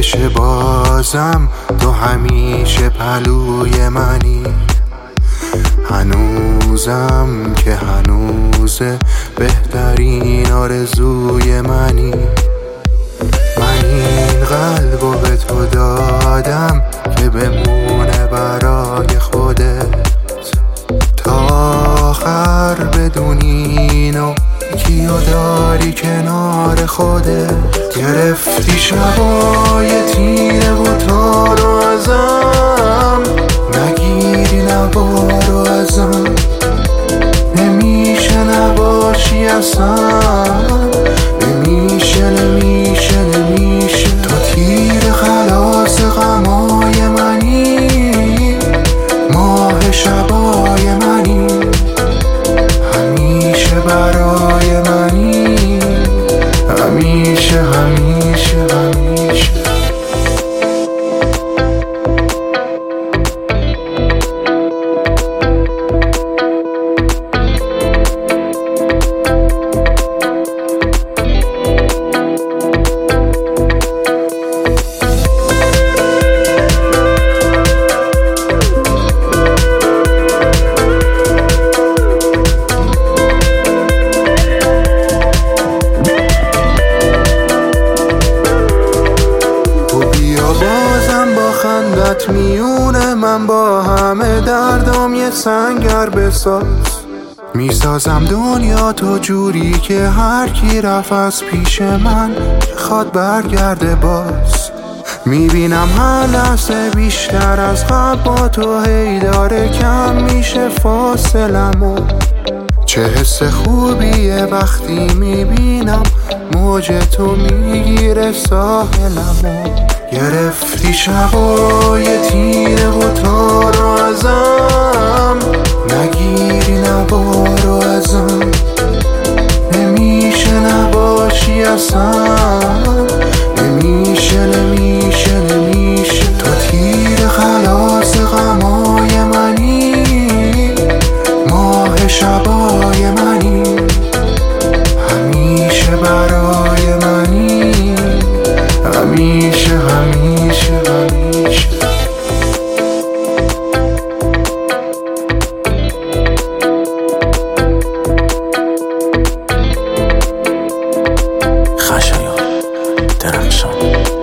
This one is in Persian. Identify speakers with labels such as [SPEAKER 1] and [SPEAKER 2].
[SPEAKER 1] بشه بازم تو همیشه پهلوی منی. هنوزم که هنوزه بهترین آرزوی منی. من این قلبو به تو دادم که بمونه برای خودت تا آخر بدونی اینو کیو داری کنار خودت. گرفتی شبای تیره و تارو ازم، نگیری نبارو ازم، نمیشه نباشی اصلا، نمیشه نمیشه نمیشه. تو تیر خلاص غمای منی، ماه شبای منی، همیشه برای منی، همیشه همیشه همیشه. بازم با خندت میونه من با همه دردام یه سنگر بساز. میسازم دنیا تو جوری که هر کی رفت از پیش من خواد برگرده باز. میبینم هر لحظه بیشتر از قبل با تو هی داره کم میشه فاصلمو. چه حس خوبیه وقتی میبینم موج تو میگیره ساحلمو. گرفتی شبای تیره و تارو ازم، نگیری نبارو ازم، نمیشه نباشی اصلا، نمیشه نمیشه نمیشه. تو تیر خلاص غمای منی، ماه شبای منی، همیشه برای منی، همیشه همیشه همیشه.
[SPEAKER 2] خشایار درخشان.